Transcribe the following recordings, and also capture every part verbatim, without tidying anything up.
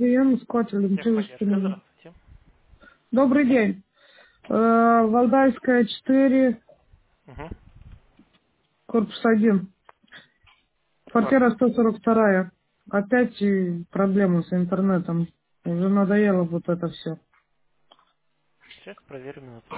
я искатель Техподдержка, Дживушкина. здравствуйте. Добрый день. Э, Валдайская четыре, Угу. корпус один. Квартира Квартира. сто сорок два. Опять э, проблемы с интернетом. Уже надоело вот это все. Сейчас проверю минуту.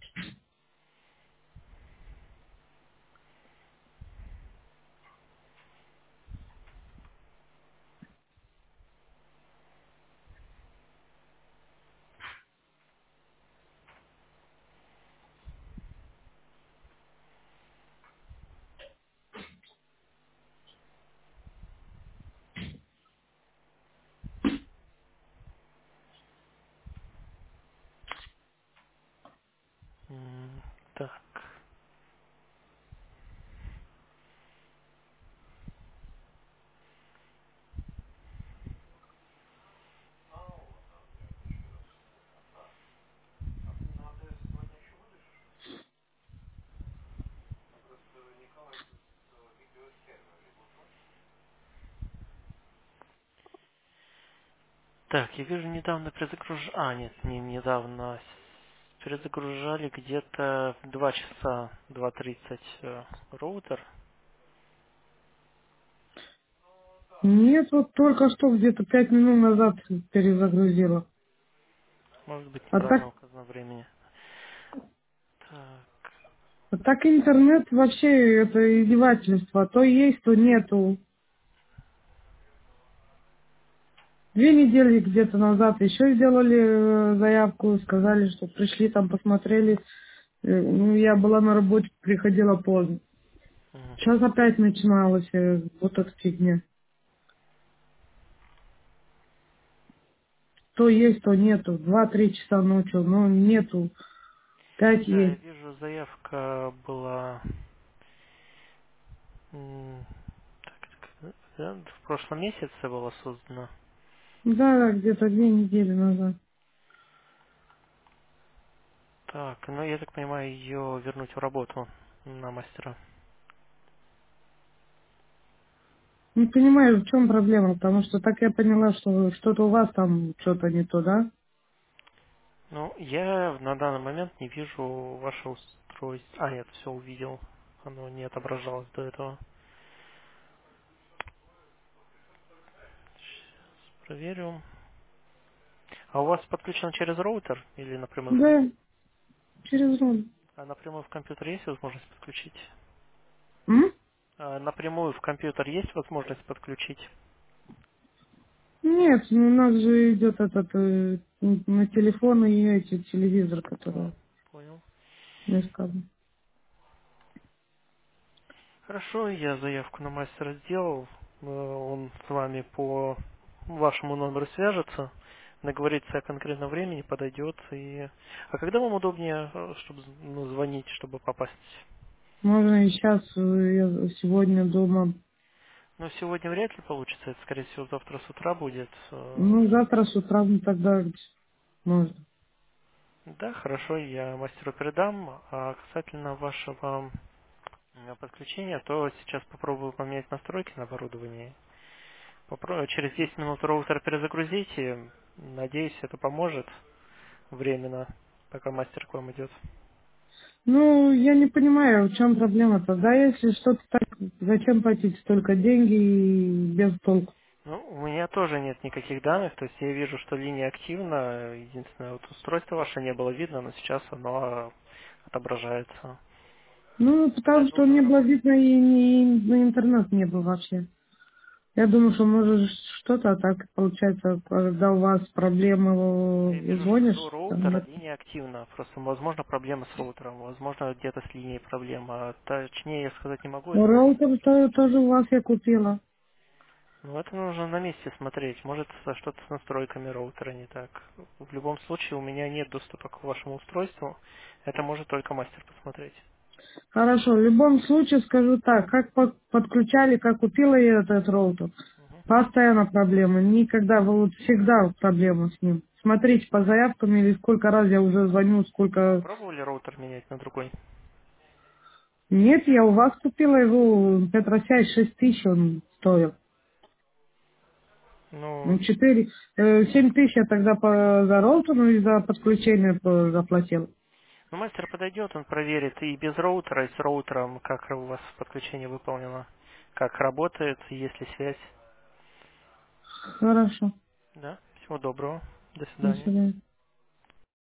М, Так. Так, я вижу, недавно перезагружали... А, нет, не недавно. Перезагружали где-то в два часа, два тридцать э, роутер. Нет, вот только что где-то пять минут назад перезагрузила. Может быть, А неправильно так, указано времени. Так. а так интернет вообще это издевательство. То есть, то нету. Две недели где-то назад еще сделали э, заявку, сказали, что пришли там, посмотрели. Э, Ну, я была на работе, приходила поздно. Мгм. Сейчас опять начиналась э, вот эта фигня. То есть, то нету. Два-три часа ночи, но нету. Пять Да, я есть. вижу, заявка была м, так, так, да, в прошлом месяце была создана. Да, где-то две недели назад. Так, ну я так понимаю, ее вернуть в работу на мастера. Не понимаю, в чем проблема, потому что так я поняла, что что-то у вас там что-то не то, да? Ну, я на данный момент не вижу ваше устройство. А, нет, все увидел. Оно не отображалось до этого. Проверю. А у вас подключено через роутер или напрямую в Да, компьютер? через руль. А напрямую в компьютер есть возможность подключить? М? А напрямую в компьютер есть возможность подключить? Нет, ну, у нас же идет этот э, на телефон и эти телевизор, А, который понял. я сказала. Хорошо, я заявку на мастера сделал. Э, Он с вами по вашему номеру свяжется, договорится о конкретном времени, подойдет. И... А когда вам удобнее, э, чтобы ну, звонить, чтобы попасть? Можно и сейчас, э, я сегодня дома. Ну, сегодня вряд ли получится, это, скорее всего, завтра с утра будет. Э, Ну, завтра с утра, ну, тогда можно. Да, хорошо, я мастеру передам. А касательно вашего э, подключения, то сейчас попробую поменять настройки на оборудовании. Попробую через десять минут роутер перезагрузите. Надеюсь, это поможет временно, пока мастер к вам идет. Ну, я не понимаю, в чем проблема-то. Да, если что-то так, зачем платить столько деньги и без толку? Ну, у меня тоже нет никаких данных, то есть я вижу, что линия активна. Единственное, вот устройство ваше не было видно, но сейчас оно отображается. Ну, Когда потому это что уже мне было заработает? видно и, не, на интернет не было вообще. Я думаю, что может что-то, а так получается, когда у вас Я проблемы, э, вижу, что до звонишь, там роутера нет. линия активна. Просто, возможно, проблема с роутером. Возможно, где-то с линией проблема. Точнее я сказать не могу, Ну, это зависит от роутер вашей то- сети. тоже у вас я купила. Ну, это нужно на месте смотреть. Может, со- что-то с настройками роутера не так. В любом случае, у меня нет доступа к вашему устройству. Это может только мастер посмотреть. Хорошо, в любом случае скажу так, как по- подключали, как купила я этот роутер, Мгм. постоянно проблемы, никогда, вот всегда проблема с ним. Смотрите по заявкам или сколько раз я уже звоню, А сколько... пробовали роутер менять на другой? Нет, я у вас купила его, Петросяй, шесть тысяч он стоил. Ну, Ну, четыре, э, семь тысяч я тогда по, за роутеру и за подключение по- заплатил. ну, мастер подойдет, он проверит и без роутера, и с роутером, как у вас подключение выполнено, как работает, есть ли связь. Хорошо. Да, всего доброго, до До свидания. свидания.